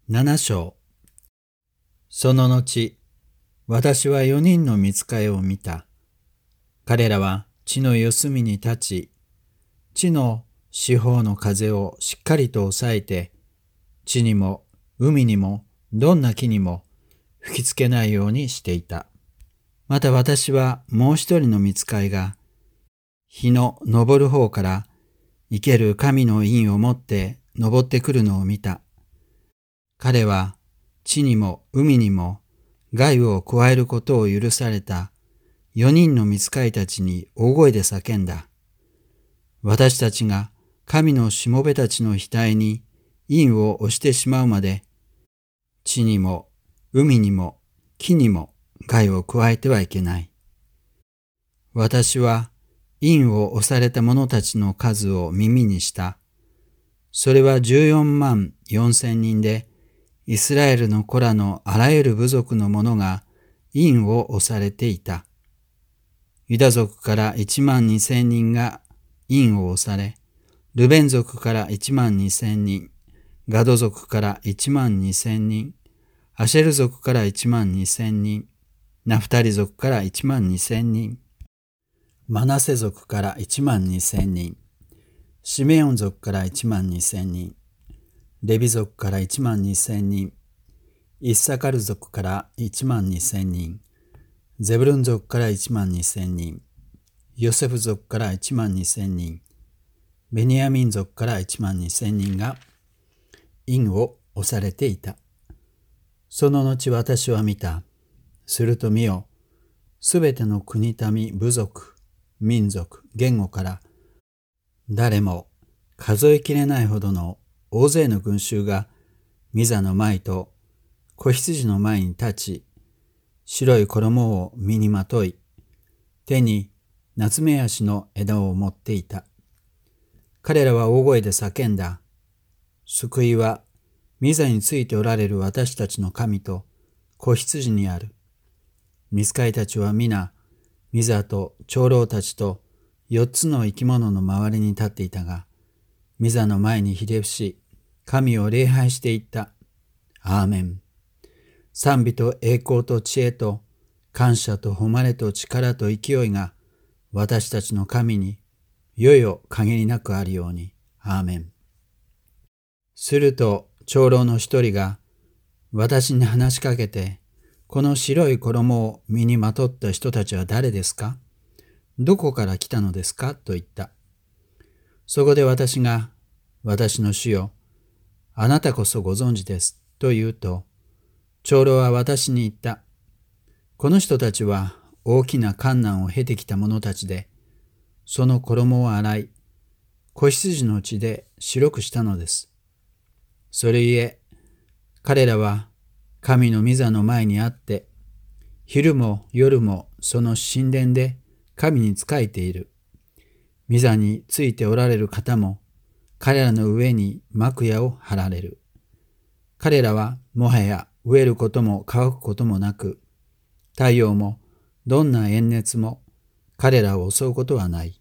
7章。その後、私は4人の御使いを見た。彼らは地の四隅に立ち、地の四方の風をしっかりと抑えて、地にも海にもどんな木にも吹きつけないようにしていた。また私はもう一人の御使いが、日の昇る方から生ける神の印を持って昇ってくるのを見た。彼は地にも海にも害を加えることを許された4人の御使いたちに大声で叫んだ。私たちが神のしもべたちの額に印を押してしまうまで、地にも海にも木にも害を加えてはいけない。私は印を押された者たちの数を耳にした。それは14万4千人で、イスラエルの子らのあらゆる部族の者が印を押されていた。ユダ族から1万2千人が印を押され、ルベン族から1万2千人、ガド族から1万2千人、アシェル族から1万2千人、ナフタリ族から1万2千人、マナセ族から1万2千人、シメオン族から1万2千人、レビ族から1万2千人、イッサカル族から1万2千人、ゼブルン族から1万2千人、ヨセフ族から1万2千人、ベニヤミン族から1万2千人が印を押されていた。その後私は見た。すると見よ、すべての国民、部族、民族、言語から誰も数えきれないほどの大勢の群衆が御座の前と子羊の前に立ち、白い衣を身にまとい、手にナツメヤシの枝を持っていた。彼らは大声で叫んだ。救いは御座についておられる私たちの神と子羊にある。御使いたちは皆、御座と長老たちと4つの生き物の周りに立っていたが、御座の前にひれ伏し、神を礼拝していった。アーメン。賛美と栄光と知恵と感謝と誉れと力と勢いが私たちの神にいよいよ限りなくあるように。アーメン。すると長老の一人が私に話しかけて、この白い衣を身にまとった人たちは誰ですか？どこから来たのですか？と言った。そこで私が、私の主よ、あなたこそご存知です。と言うと、長老は私に言った。この人たちは大きな患難を経てきた者たちで、その衣を洗い、子羊の血で白くしたのです。それゆえ、彼らは神の御座の前にあって、昼も夜もその神殿で神に仕えている。御座についておられる方も、彼らの上に幕屋を張られる。彼らはもはや飢えることも乾くこともなく、太陽もどんな炎熱も彼らを襲うことはない。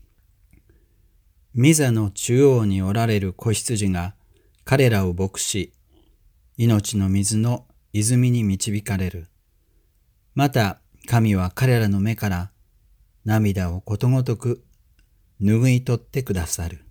御座の中央におられる子羊が彼らを牧し、命の水の泉に導かれる。また神は彼らの目から涙をことごとく拭い取ってくださる。